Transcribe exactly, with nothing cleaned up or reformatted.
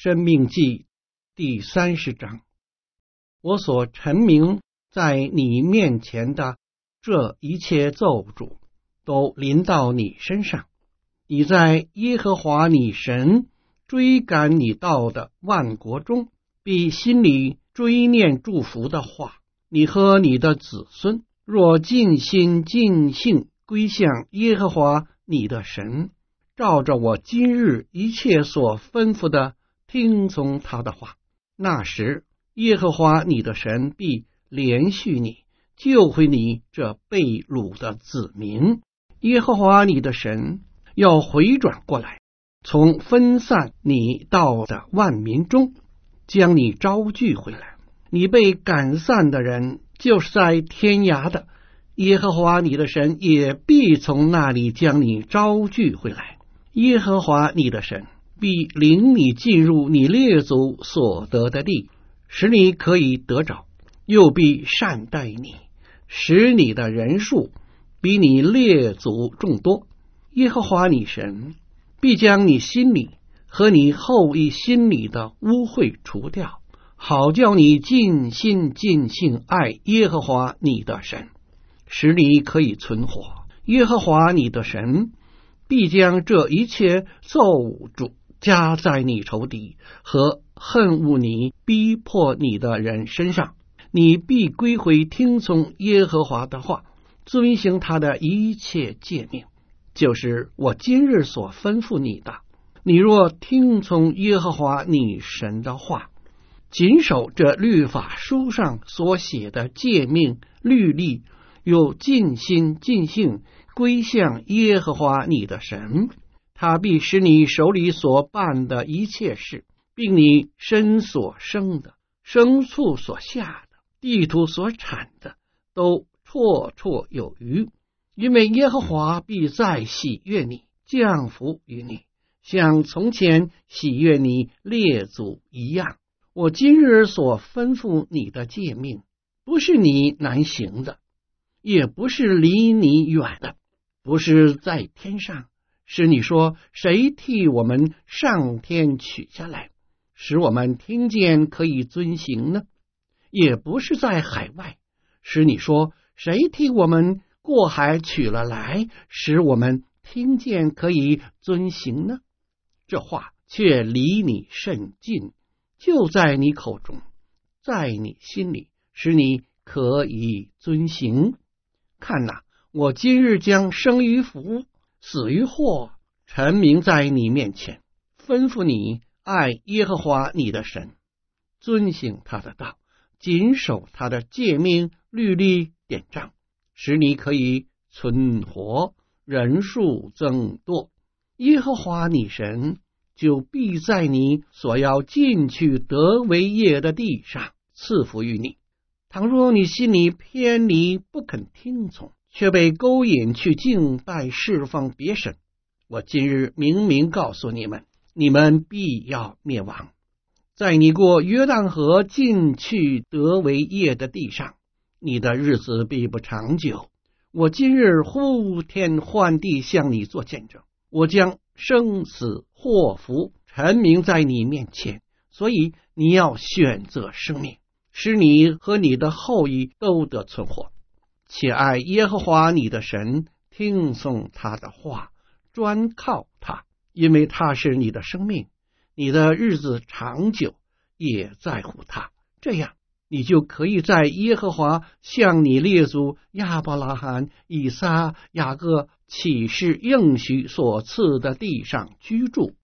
申命记第三十章，我所陈明在你面前的这一切咒诅，都临到你身上。你在耶和华你神追赶你到的万国中，必心里追念祝福的话。你和你的子孙若尽心尽性归向耶和华你的神，照着我今日一切所吩咐的听从他的话，那时耶和华你的神必怜恤你，救回你这被掳的子民。耶和华你的神要回转过来，从分散你到的万民中将你招聚回来。你被赶散的人，就是在天涯的，耶和华你的神也必从那里将你招聚回来。耶和华你的神必领你进入你列祖所得的地，使你可以得着，又必善待你，使你的人数比你列祖众多。耶和华你神必将你心里和你后裔心里的污秽除掉，好叫你尽心尽性爱耶和华你的神，使你可以存活。耶和华你的神必将这一切咒诅加在你仇敌和恨恶你逼迫你的人身上，你必归回听从耶和华的话，遵行他的一切诫命，就是我今日所吩咐你的。你若听从耶和华你神的话，谨守这律法书上所写的诫命律例，又尽心尽性归向耶和华你的神，他必使你手里所办的一切事，并你身所生的、牲畜所下的、地土所产的，都绰绰有余。因为耶和华必再喜悦你，降福于你，像从前喜悦你列祖一样。我今日所吩咐你的诫命，不是你难行的，也不是离你远的，不是在天上，是你说谁替我们上天取下来，使我们听见可以遵行呢？也不是在海外，使你说谁替我们过海取了来，使我们听见可以遵行呢？这话却离你甚近，就在你口中，在你心里，使你可以遵行。看哪，我今日将生于福，死于祸，陈明在你面前，吩咐你爱耶和华你的神，遵行他的道，谨守他的诫命律例典章，使你可以存活，人数增多。耶和华你神就必在你所要进去得为业的地上赐福于你。倘若你心里偏离，不肯听从，却被勾引去敬拜侍奉别神，我今日明明告诉你们，你们必要灭亡。在你过约旦河进去得为业的地上，你的日子必不长久。我今日呼天唤地向你做见证，我将生死祸福陈明在你面前，所以你要选择生命，使你和你的后裔都得存活。且爱耶和华你的神，听从他的话，专靠他，因为他是你的生命，你的日子长久，也在乎他。这样你就可以在耶和华向你列祖亚伯拉罕、以撒、雅各起誓应许所赐的地上居住，